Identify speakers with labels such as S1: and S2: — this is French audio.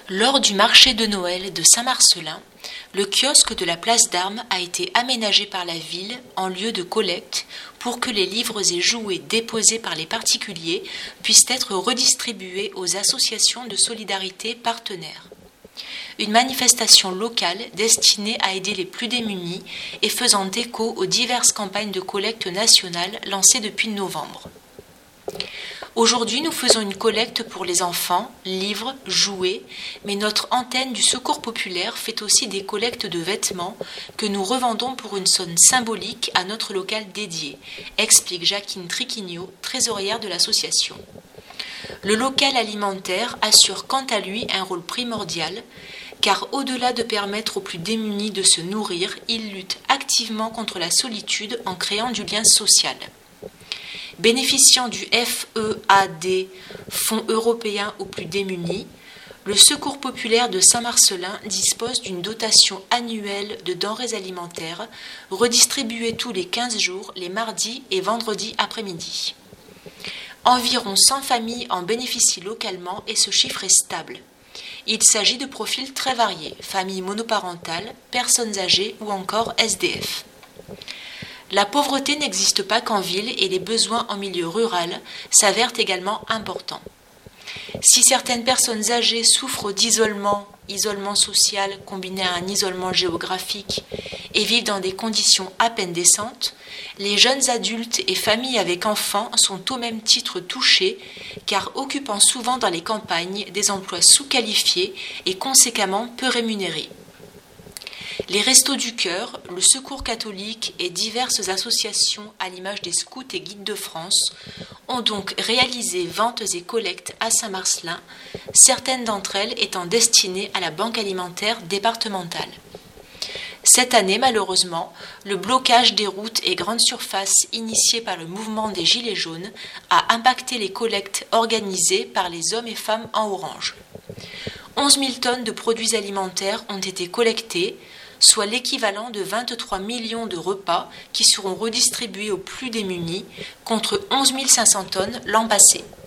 S1: Lors du marché de Noël de Saint-Marcellin, le kiosque de la place d'Armes a été aménagé par la ville en lieu de collecte pour que les livres et jouets déposés par les particuliers puissent être redistribués aux associations de solidarité partenaires. Une manifestation locale destinée à aider les plus démunis et faisant écho aux diverses campagnes de collecte nationales lancées depuis novembre. Aujourd'hui, nous faisons une collecte pour les enfants, livres, jouets, mais notre antenne du Secours populaire fait aussi des collectes de vêtements que nous revendons pour une somme symbolique à notre local dédié, explique Jacqueline Triquigno, trésorière de l'association. Le local alimentaire assure quant à lui un rôle primordial, car au-delà de permettre aux plus démunis de se nourrir, il lutte activement contre la solitude en créant du lien social. Bénéficiant du FEAD, Fonds européen aux plus démunis, le Secours populaire de Saint-Marcellin dispose d'une dotation annuelle de denrées alimentaires redistribuées tous les 15 jours, les mardis et vendredis après-midi. Environ 100 familles en bénéficient localement et ce chiffre est stable. Il s'agit de profils très variés, familles monoparentales, personnes âgées ou encore SDF. La pauvreté n'existe pas qu'en ville et les besoins en milieu rural s'avèrent également importants. Si certaines personnes âgées souffrent d'isolement social combiné à un isolement géographique et vivent dans des conditions à peine décentes, les jeunes adultes et familles avec enfants sont au même titre touchés car occupant souvent dans les campagnes des emplois sous-qualifiés et conséquemment peu rémunérés. Les Restos du Cœur, le Secours catholique et diverses associations à l'image des Scouts et Guides de France ont donc réalisé ventes et collectes à Saint-Marcellin, certaines d'entre elles étant destinées à la banque alimentaire départementale. Cette année, malheureusement, le blocage des routes et grandes surfaces initié par le mouvement des Gilets jaunes a impacté les collectes organisées par les hommes et femmes en orange. 11 000 tonnes de produits alimentaires ont été collectées, soit l'équivalent de 23 millions de repas qui seront redistribués aux plus démunis, contre 11 500 tonnes l'an passé.